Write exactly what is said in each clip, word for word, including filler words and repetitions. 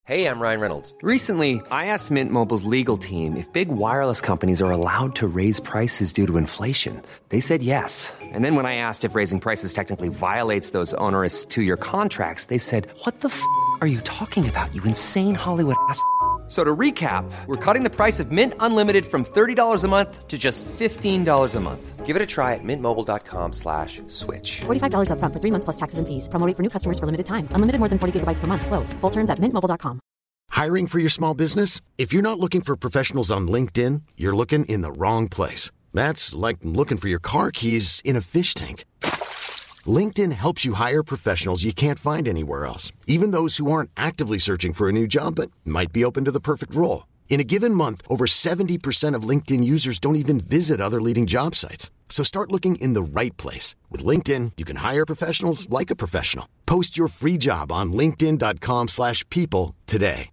Hey, I'm Ryan Reynolds. Recently, I asked Mint Mobile's legal team if big wireless companies are allowed to raise prices due to inflation. They said yes. And then when I asked if raising prices technically violates those onerous two-year contracts, they said, what the f*** are you talking about, you insane Hollywood ass f- So to recap, we're cutting the price of Mint Unlimited from thirty dollars a month to just fifteen dollars a month. Give it a try at mintmobile.com slash switch. forty-five dollars up front for three months plus taxes and fees. Promo rate for new customers for limited time. Unlimited more than forty gigabytes per month. Slows full terms at mint mobile dot com. Hiring for your small business? If you're not looking for professionals on LinkedIn, you're looking in the wrong place. That's like looking for your car keys in a fish tank. LinkedIn helps you hire professionals you can't find anywhere else, even those who aren't actively searching for a new job but might be open to the perfect role. In a given month, over seventy percent of LinkedIn users don't even visit other leading job sites. So start looking in the right place. With LinkedIn, you can hire professionals like a professional. Post your free job on linkedin.com slash people today.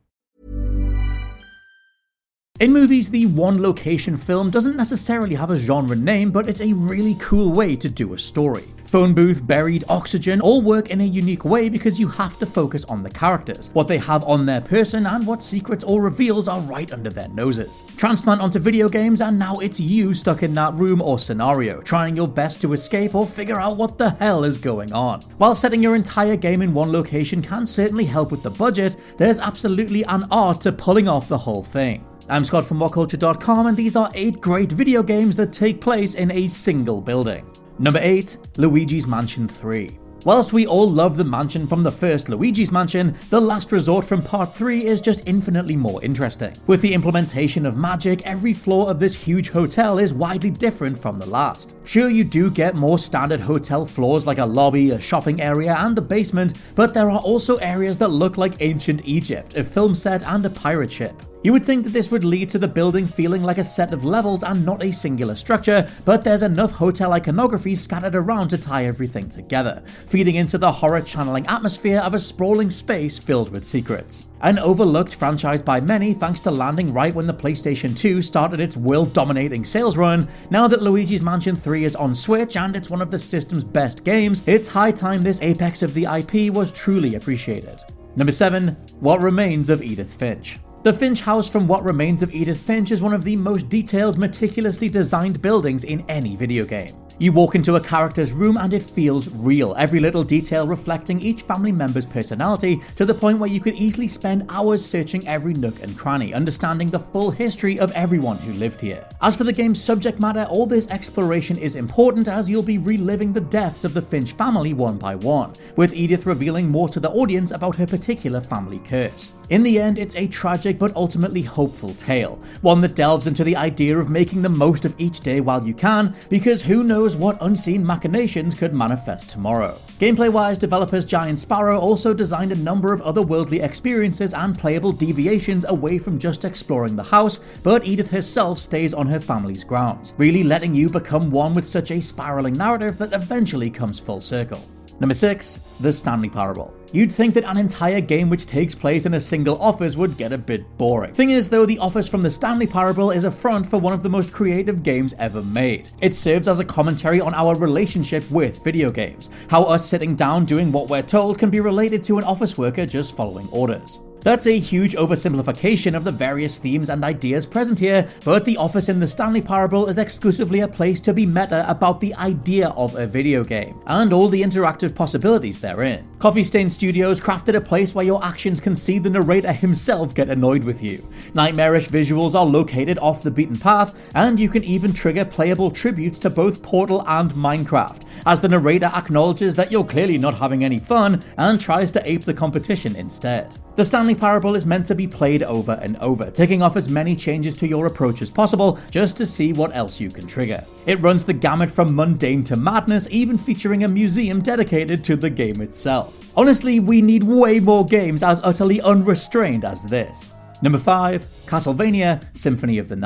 In movies, the one-location film doesn't necessarily have a genre name, but it's a really cool way to do a story. Phone booth, buried, oxygen all work in a unique way because you have to focus on the characters, what they have on their person, and what secrets or reveals are right under their noses. Transplant onto video games, and now it's you stuck in that room or scenario, trying your best to escape or figure out what the hell is going on. While setting your entire game in one location can certainly help with the budget, there's absolutely an art to pulling off the whole thing. I'm Scott from what culture dot com, and these are eight great video games that take place in a single building. Number eight, Luigi's Mansion three. Whilst we all love the mansion from the first Luigi's Mansion, The Last Resort from Part three is just infinitely more interesting. With the implementation of magic, every floor of this huge hotel is widely different from the last. Sure, you do get more standard hotel floors like a lobby, a shopping area, and the basement, but there are also areas that look like ancient Egypt, a film set, and a pirate ship. You would think that this would lead to the building feeling like a set of levels and not a singular structure, but there's enough hotel iconography scattered around to tie everything together, feeding into the horror channeling atmosphere of a sprawling space filled with secrets. An overlooked franchise by many thanks to landing right when the PlayStation two started its world-dominating sales run, now that Luigi's Mansion three is on Switch and it's one of the system's best games, it's high time this apex of the I P was truly appreciated. Number seven, What Remains of Edith Finch. The Finch house from What Remains of Edith Finch is one of the most detailed, meticulously designed buildings in any video game. You walk into a character's room and it feels real, every little detail reflecting each family member's personality to the point where you could easily spend hours searching every nook and cranny, understanding the full history of everyone who lived here. As for the game's subject matter, all this exploration is important as you'll be reliving the deaths of the Finch family one by one, with Edith revealing more to the audience about her particular family curse. In the end, it's a tragic but ultimately hopeful tale, one that delves into the idea of making the most of each day while you can, because who knows what unseen machinations could manifest tomorrow. Gameplay-wise, developers Giant Sparrow also designed a number of otherworldly experiences and playable deviations away from just exploring the house, but Edith herself stays on her family's grounds, really letting you become one with such a spiraling narrative that eventually comes full circle. Number six, The Stanley Parable. You'd think that an entire game which takes place in a single office would get a bit boring. Thing is though, the office from The Stanley Parable is a front for one of the most creative games ever made. It serves as a commentary on our relationship with video games, how us sitting down doing what we're told can be related to an office worker just following orders. That's a huge oversimplification of the various themes and ideas present here, but the office in The Stanley Parable is exclusively a place to be meta about the idea of a video game, and all the interactive possibilities therein. Coffee Stain Studios crafted a place where your actions can see the narrator himself get annoyed with you. Nightmarish visuals are located off the beaten path, and you can even trigger playable tributes to both Portal and Minecraft, as the narrator acknowledges that you're clearly not having any fun and tries to ape the competition instead. The Stanley Parable is meant to be played over and over, ticking off as many changes to your approach as possible just to see what else you can trigger. It runs the gamut from mundane to madness, even featuring a museum dedicated to the game itself. Honestly, we need way more games as utterly unrestrained as this. Number five, Castlevania Symphony of the Night.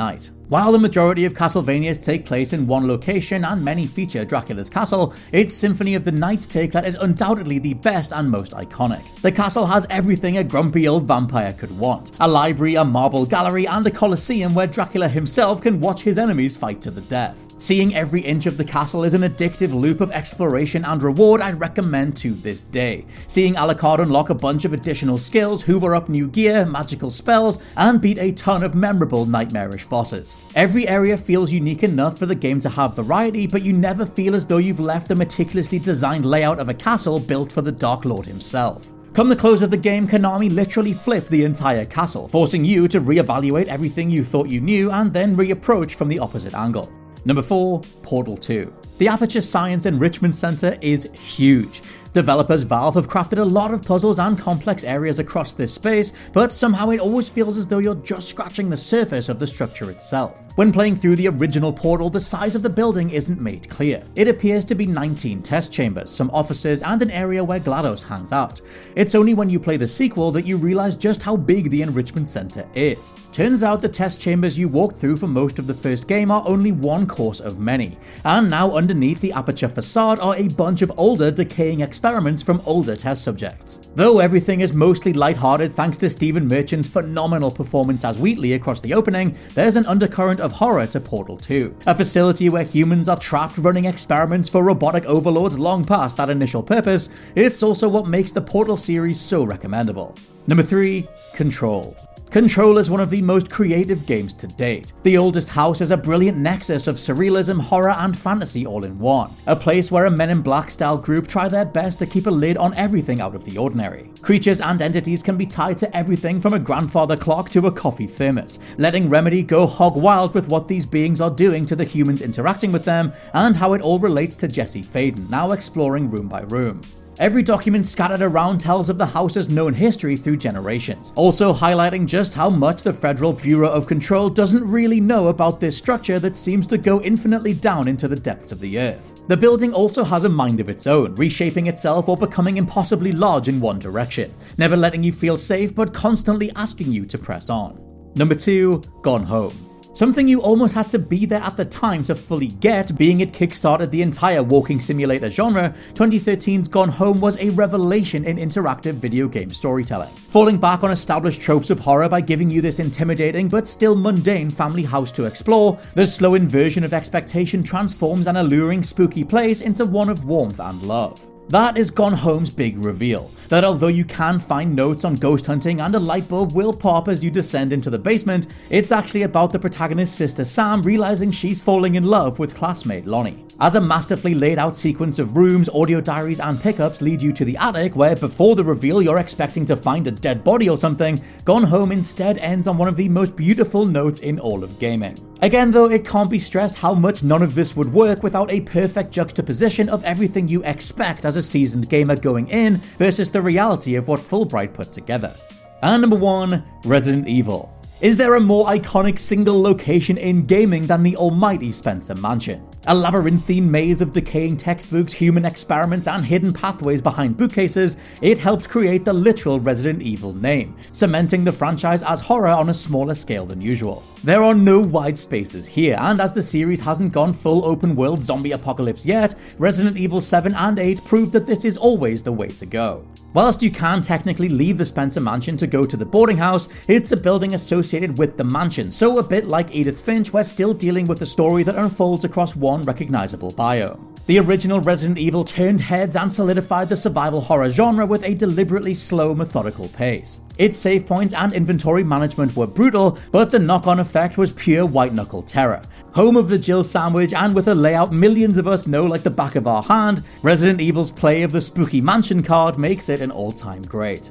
While the majority of Castlevanias take place in one location and many feature Dracula's castle, its Symphony of the Night's take that is undoubtedly the best and most iconic. The castle has everything a grumpy old vampire could want: a library, a marble gallery, and a coliseum where Dracula himself can watch his enemies fight to the death. Seeing every inch of the castle is an addictive loop of exploration and reward I'd recommend to this day. Seeing Alucard unlock a bunch of additional skills, hoover up new gear, magical spells, and beat a ton of memorable nightmarish bosses. Every area feels unique enough for the game to have variety, but you never feel as though you've left the meticulously designed layout of a castle built for the Dark Lord himself. Come the close of the game, Konami literally flipped the entire castle, forcing you to reevaluate everything you thought you knew and then reapproach from the opposite angle. Number four, Portal two. The Aperture Science Enrichment Center is huge. Developers Valve have crafted a lot of puzzles and complex areas across this space, but somehow it always feels as though you're just scratching the surface of the structure itself. When playing through the original Portal, the size of the building isn't made clear. It appears to be nineteen test chambers, some offices, and an area where GLaDOS hangs out. It's only when you play the sequel that you realize just how big the Enrichment Center is. Turns out the test chambers you walked through for most of the first game are only one course of many, and now underneath the Aperture facade are a bunch of older, decaying experiments from older test subjects. Though everything is mostly lighthearted thanks to Stephen Merchant's phenomenal performance as Wheatley across the opening, there's an undercurrent of horror to Portal two, a facility where humans are trapped running experiments for robotic overlords long past that initial purpose. It's also what makes the Portal series so recommendable. Number three, Control. Control is one of the most creative games to date. The Oldest House is a brilliant nexus of surrealism, horror, and fantasy all in one. A place where a Men in Black style group try their best to keep a lid on everything out of the ordinary. Creatures and entities can be tied to everything from a grandfather clock to a coffee thermos, letting Remedy go hog wild with what these beings are doing to the humans interacting with them, and how it all relates to Jesse Faden, now exploring room by room. Every document scattered around tells of the house's known history through generations, also highlighting just how much the Federal Bureau of Control doesn't really know about this structure that seems to go infinitely down into the depths of the earth. The building also has a mind of its own, reshaping itself or becoming impossibly large in one direction, never letting you feel safe but constantly asking you to press on. Number two, Gone Home. Something you almost had to be there at the time to fully get, being it kickstarted the entire walking simulator genre, twenty thirteen's Gone Home was a revelation in interactive video game storytelling. Falling back on established tropes of horror by giving you this intimidating but still mundane family house to explore, the slow inversion of expectation transforms an alluring spooky place into one of warmth and love. That is Gone Home's big reveal, that although you can find notes on ghost hunting and a light bulb will pop as you descend into the basement, it's actually about the protagonist's sister Sam realizing she's falling in love with classmate Lonnie. As a masterfully laid out sequence of rooms, audio diaries, and pickups lead you to the attic where before the reveal you're expecting to find a dead body or something, Gone Home instead ends on one of the most beautiful notes in all of gaming. Again though, it can't be stressed how much none of this would work without a perfect juxtaposition of everything you expect as a seasoned gamer going in versus the reality of what Fulbright put together. And number one, Resident Evil. Is there a more iconic single location in gaming than the almighty Spencer Mansion? A labyrinthine maze of decaying textbooks, human experiments, and hidden pathways behind bookcases, it helped create the literal Resident Evil name, cementing the franchise as horror on a smaller scale than usual. There are no wide spaces here, and as the series hasn't gone full open world zombie apocalypse yet, Resident Evil seven and eight proved that this is always the way to go. Whilst you can technically leave the Spencer Mansion to go to the boarding house, it's a building associated with the mansion, so a bit like Edith Finch, we're still dealing with a story that unfolds across one recognizable biome. The original Resident Evil turned heads and solidified the survival horror genre with a deliberately slow, methodical pace. Its save points and inventory management were brutal, but the knock-on effect was pure white-knuckle terror. Home of the Jill sandwich, and with a layout millions of us know like the back of our hand, Resident Evil's play of the Spooky Mansion card makes it an all-time great.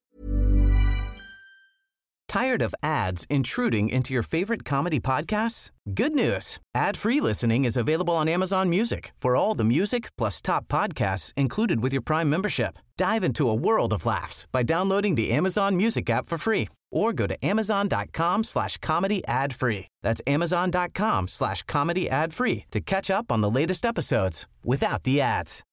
Tired of ads intruding into your favorite comedy podcasts? Good news! Ad-free listening is available on Amazon Music for all the music plus top podcasts included with your Prime membership. Dive into a world of laughs by downloading the Amazon Music app for free or go to amazon.com slash comedy ad free. That's amazon.com slash comedy ad free to catch up on the latest episodes without the ads.